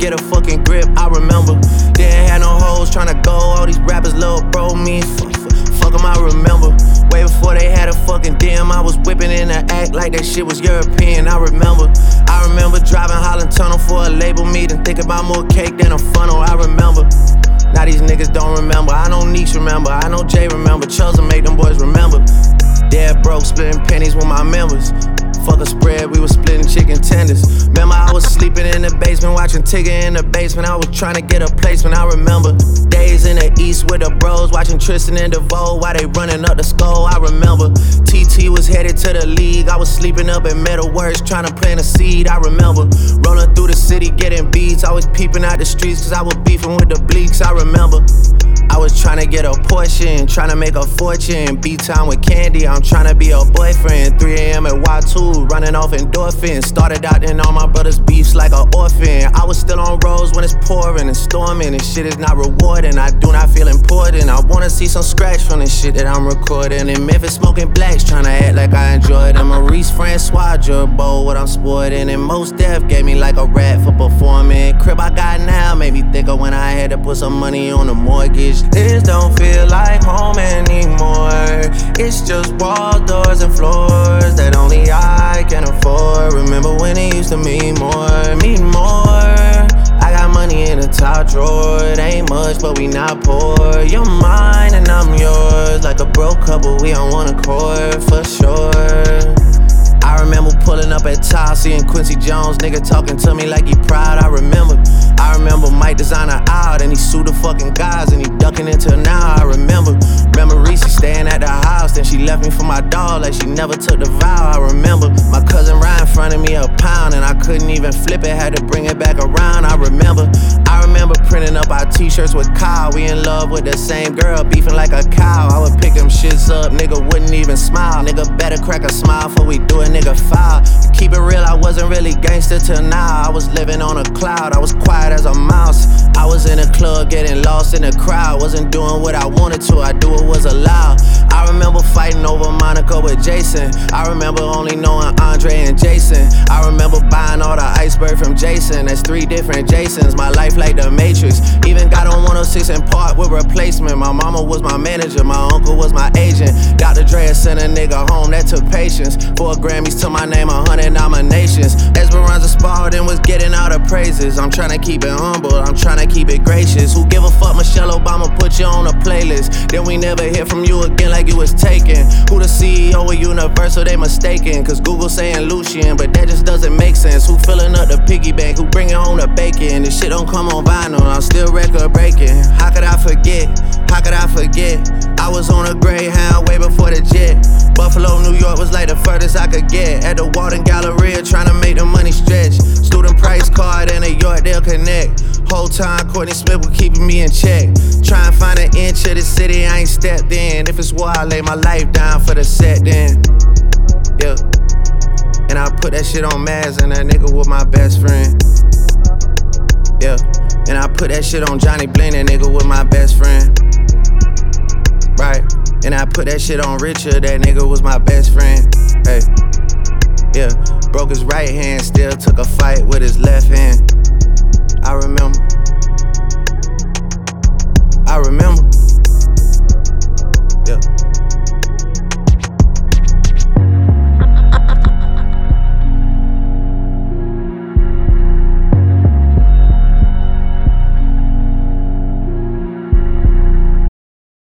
get a fucking grip, I remember. Didn't have no hoes tryna go, all these rappers little bro me. Fuck 'em, I remember. Way before they had a fucking DM, I was whipping in the act like that shit was European, I remember. I remember driving Holland Tunnel for a label meeting, thinking about more cake than a funnel, I remember. Now these niggas don't remember, I know Neeks remember, I know Jay remember, Chelsea make them boys remember. Dead broke, splitting pennies with my members. Fuck a spread, we was splitting chicken tenders. Remember I was sleeping in the basement, watching Tigger in the basement. I was trying to get a placement, I remember. Days in the east with the bros, watching Tristan and DeVoe while they running up the skull, I remember. TT was headed to the league, I was sleeping up at Metalworks, trying to plant a seed, I remember. Rolling through the city, getting beats, I was peeping out the streets cause I was beefing with the bleaks, I remember. I was tryna get a portion, tryna make a fortune. B-time with Candy, I'm tryna be a boyfriend. 3 a.m. at Y2, running off endorphins. Started out in all my brother's beefs like an orphan. I was still on roads when it's pouring and storming, and shit is not rewarding. I do not feel important. I wanna see some scratch from the shit that I'm recording. In Memphis smoking blacks, tryna act like I enjoy it. And Maurice Francois, Jerbo, what I'm sporting. And Most Def gave me like a rat for performing. Crib I got now made me think of when I had to put some money on the mortgage. This don't feel like home anymore. It's just walls, doors, and floors that only I can afford. Remember when it used to mean more, mean more. I got money in the top drawer. It ain't much, but we not poor. You're mine and I'm yours. Like a broke couple, we on one accord for sure. I remember pulling up at Tile, seeing Quincy Jones, nigga talking to me like he proud, I remember Mike Designer out, and he sued the fucking guys, and he ducking until now, I remember Reese staying at the house, then she left me for my dog like she never took the vow, I remember my cousin Ryan fronted me a pound, and I couldn't even flip it, had to bring it back around, I remember printing up our t-shirts with Kyle, we in love with the same girl, beefing like a cow, I would pick them shits up, nigga wouldn't even smile, nigga better crack a smile before we do a nigga foul. To keep it real, I wasn't really gangster till now. I was living on a cloud, I was quiet as a mouse. I was in a club getting lost in the crowd. Wasn't doing what I wanted to, I do what was allowed. I remember fighting over Monica with Jason. I remember only knowing Andre and Jason. I remember buying all the iceberg from Jason. That's 3 different Jasons, my life like the Matrix. Even got on 106 in Park with replacement. My mama was my manager, my uncle was my agent. Dr. Dre sent a nigga home, that took patience. 4 Grammys to my name, 100 nominations. Esperanza Spalding was getting all the praises. I'm tryna keep it humble, I'm tryna keep it gracious. Who give a fuck, Michelle Obama put you on a playlist. Then we never hear from you again like you was taken. Who the CEO of Universal, they mistaken. Cause Google saying Lucian, but that just doesn't make sense. Who filling up the piggy bank, who bringing home the bacon. This shit don't come on vinyl, I'm still record breaking. How could I forget, how could I forget? I was on a Greyhound way before the jet. Buffalo, New York was like the furthest I could get. At the Walton Galleria trying to make the money stretch. Student price card and a Yorkdale Connect. Whole time Courtney Smith was keeping me in check. Try and find an inch of the city I ain't stepped in. If it's war, I lay my life down for the set then. Yeah. And I put that shit on Maz and that nigga was my best friend. Yeah. And I put that shit on Johnny Bling, that nigga was my best friend. Right. And I put that shit on Richard, that nigga was my best friend. Hey. Yeah. Broke his right hand, still took a fight with his left hand. I remember.